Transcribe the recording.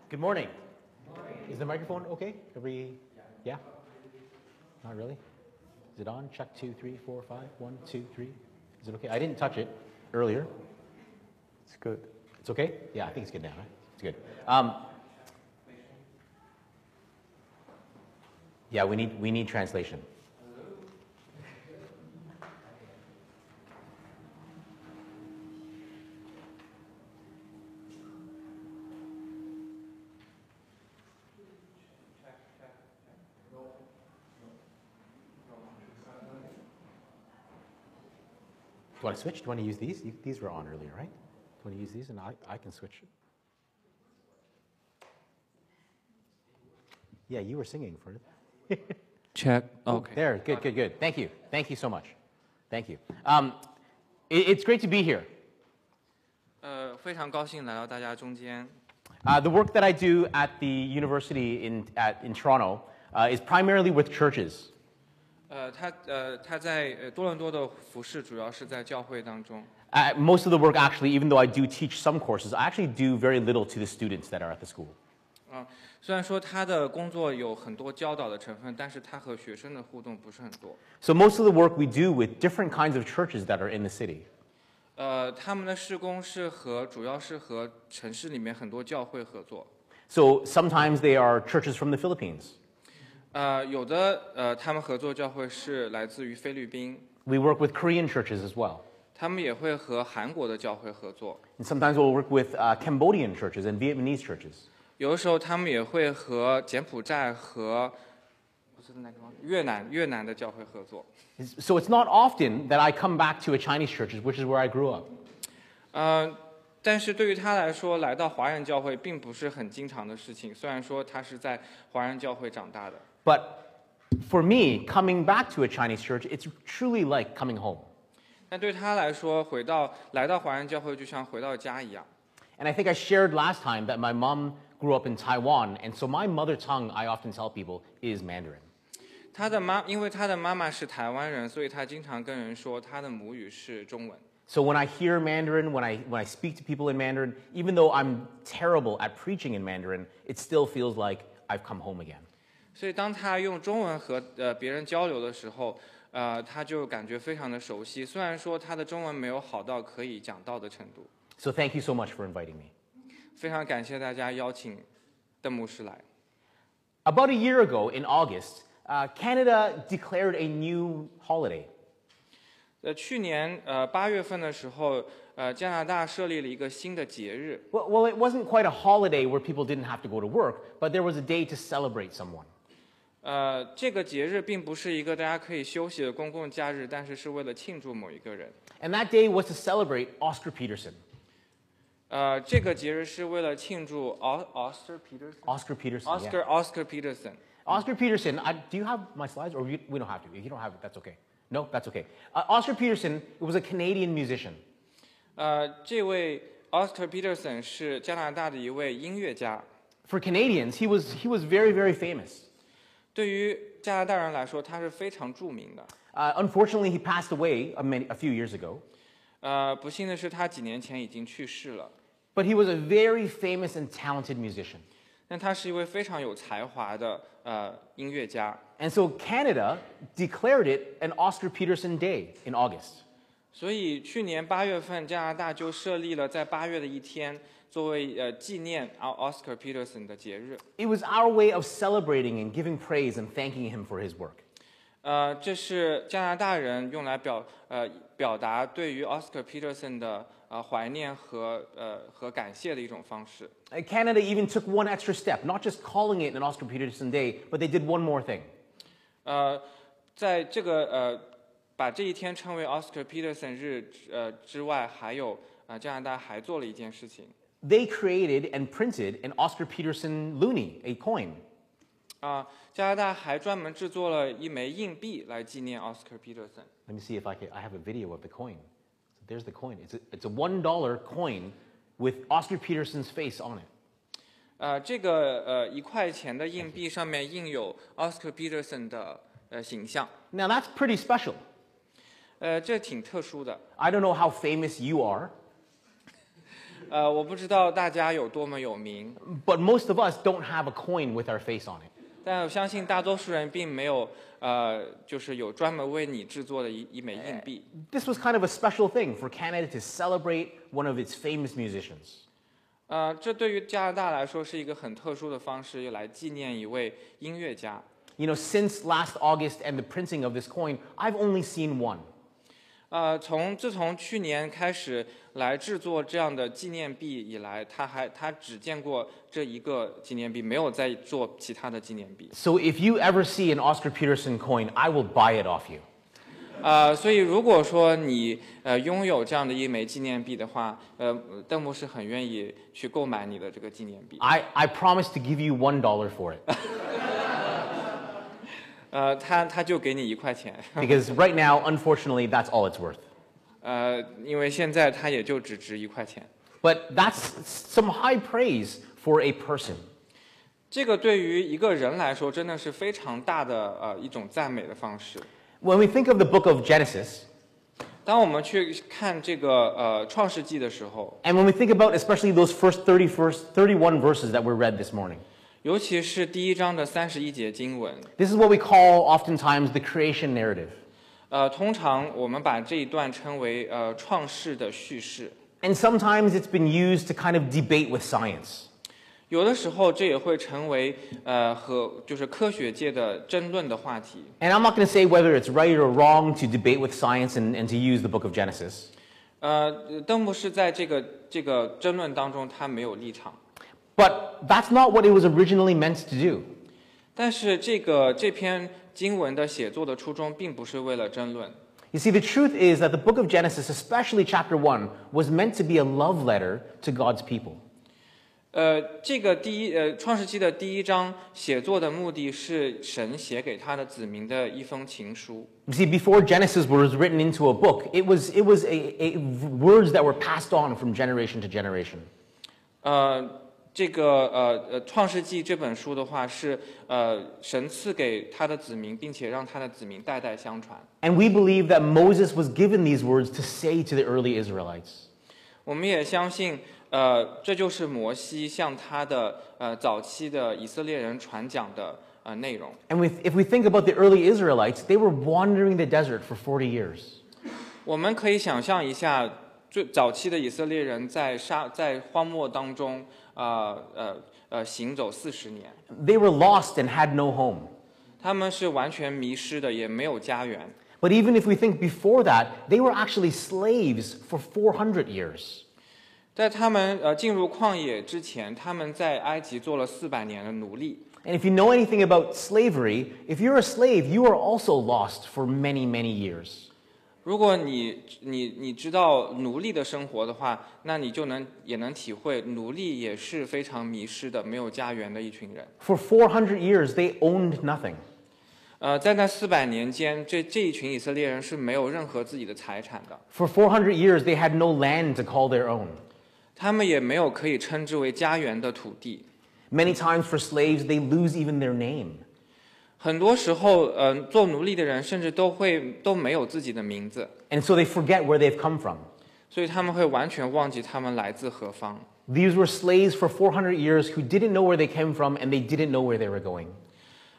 Good morning. Is the microphone okay? Yeah? Not really? Is it on? Check 2, 3, 4, 5. 1, 2, 3. Is it okay? I didn't touch it earlier. It's good. It's okay? Yeah, I think it's good now, right? It's good. Yeah, we need translation. Do you want to switch? Do you want to use these? These were on earlier, right? Do you want to use these? And I can switch. Yeah, you were singing for it. Check. Okay. There, good. Thank you so much. Thank you. It's great to be here. 非常高兴来到大家中间。 The work that I do at the university in Toronto is primarily with churches. 他在多伦多的服饰主要是在教会当中。 Most of the work, actually, even though I do teach some courses, I actually do very little to the students that are at the school. 虽然说他的工作有很多教导的成分，但是他和学生的互动不是很多。 So most of the work we do with different kinds of churches that are in the city. 他们的事工主要是和城市里面很多教会合作。 So sometimes they are churches from the Philippines. 有的他们合作教会是来自于菲律宾。 We work with Korean churches as well. 他们也会和韩国的教会合作。 And sometimes we'll work with Cambodian churches and Vietnamese churches. 有的时候他们也会和柬埔寨和越南的教会合作。 So it's not often that I come back to a Chinese church, which is where I grew up. 但是对于他来说，来到华人教会并不是很经常的事情。虽然说他是在华人教会长大的。 But for me, coming back to a Chinese church, it's truly like coming home. 但对他来说，来到华人教会就像回到家一样。 And I think I shared last time that my mom grew up in Taiwan, and so my mother tongue, I often tell people, is Mandarin. 因为他的妈妈是台湾人，所以他经常跟人说他的母语是中文。 So when I hear Mandarin, when I speak to people in Mandarin, even though I'm terrible at preaching in Mandarin, it still feels like I've come home again. 所以当他用中文和别人交流的时候，他就感觉非常的熟悉。虽然说他的中文没有好到可以讲道的程度。 So thank you so much for inviting me. 非常感谢大家邀请邓牧师来。 About a year ago, in August, Canada declared a new holiday. 去年8月份的时候，加拿大设立了一个新的节日。 Well, it wasn't quite a holiday where people didn't have to go to work, but there was a day to celebrate someone. 这个节日并不是一个大家可以休息的公共假日，但是是为了庆祝某一个人。 And that day was to celebrate Oscar Peterson. 这个节日是为了庆祝 Oscar Peterson. Oscar Peterson. Oscar Peterson. Oscar Peterson. Do you have my slides, or we don't have to? If you don't have it, that's okay. No, that's okay. Oscar Peterson was a Canadian musician. 这位 Oscar Peterson 是加拿大的一位音乐家。 For Canadians, he was very, very famous. 对于加拿大人来说，他是非常著名的。 Unfortunately, he passed away a few years ago. 不幸的是，他几年前已经去世了。 But he was a very famous and talented musician. 但他是一位非常有才华的音乐家。 And so Canada declared it an Oscar Peterson Day in August. 所以去年8月份，加拿大就设立了在8月的一天，作为纪念Oscar Peterson 的节日。 It was our way of celebrating and giving praise and thanking him for his work. 这是加拿大人用来表达对于 Oscar Peterson 的怀念和感谢的一种方式。 Canada even took one extra step, not just calling it an Oscar Peterson Day, but they did one more thing. 在这个把这一天称为 Oscar Peterson 日之外，还有加拿大还做了一件事情。 They created and printed an Oscar Peterson loonie, a coin. 加拿大还专门制作了一枚硬币来纪念 Oscar Peterson。 Let me see if I have a video of the coin. So there's the coin. It's a $1 coin with Oscar Peterson's face on it. 这个1块钱的硬币上面印有 Oscar Peterson 的形象。 Now that's pretty special. 这挺特殊的。 I don't know how famous you are. 我不知道大家有多么有名， but most of us don't have a coin with our face on it. 但我相信大多数人并没有就是有专门为你制作的一枚硬币。 This was kind of a special thing for Canada to celebrate one of its famous musicians. 这对于加拿大来说是一个很特殊的方式，来纪念一位音乐家。 You know, since last August and the printing of this coin, I've only seen one. 自从去年开始来制作这样的纪念币以来，他只见过这一个纪念币，没有再做其他的纪念币。 So if you ever see an Oscar Peterson coin, I will buy it off you. 所以如果说你拥有这样的一枚纪念币的话，邓牧是很愿意去购买你的这个纪念币。 I promise to give you $1 for it. 他就给你1块钱， Because right now, unfortunately, that's all it's worth. 因为现在它也就只值1块钱。 But that's some high praise for a person. 这个对于一个人来说，真的是非常大的一种赞美的方式。 When we think of the book of Genesis, 当我们去看这个创世纪的时候， and when we think about especially those first 31 verses that were read this morning, 尤其是第1章的31节经文， this is what we call oftentimes the creation narrative. 通常我们把这一段称为创世的叙事。 And sometimes it's been used to kind of debate with science. 有的时候这也会成为就是科学界的争论的话题。 And I'm not going to say whether it's right or wrong to debate with science and to use the book of Genesis. 邓牧师在这个争论当中，他没有立场。 But that's not what it was originally meant to do. 但是这篇经文的写作的初衷，并不是为了争论。 You see, the truth is that the book of Genesis, especially chapter 1, was meant to be a love letter to God's people. 这个创世纪的第1章写作的目的是神写给他的子民的一封情书。 You see, before Genesis was written into a book, it was words that were passed on from generation to generation. 这个创世纪这本书的话是神赐给他的子民，并且让他的子民代代相传。 And we believe that Moses was given these words to say to the early Israelites. 我们也相信，这就是摩西向他的早期的以色列人传讲的内容。 And if we think about the early Israelites, they were wandering the desert for 40 years. 我们可以想象一下，最早期的以色列人在荒漠当中行走40年， They were lost and had no home. 他们是完全迷失的，也没有家园。 But even if we think before that, they were actually slaves for 400 years. 在他们进入旷野之前，他们在埃及做了400年的奴隶。 And if you know anything about slavery, if you're a slave, you are also lost for many, many years. 如果你知道奴隶的生活的话，那你也能体会奴隶也是非常迷失的、没有家园的一群人。 For 400 years, they owned nothing. 在那400年间，这一群以色列人是没有任何自己的财产的， For 400 years, they had no land to call their own. 他们也没有可以称之为家园的土地。 Many times for slaves, they lose even their name. 很多时候，做奴隶的人甚至都没有自己的名字， And so they forget where they've come from. 所以他们会完全忘记他们来自何方。 These were slaves for 400 years who didn't know where they came from and they didn't know where they were going.